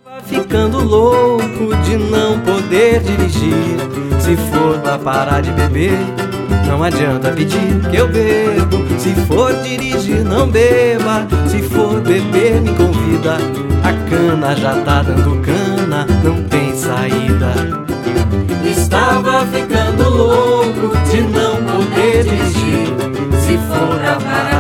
Ficando louco de não poder dirigir. Se for pra parar de beber, não adianta pedir que eu bebo. Se for dirigir, não beba. Se for beber, me convida. A cana já tá dando cana, não tem saída. Estava ficando louco de não poder dirigir. Se for pra parar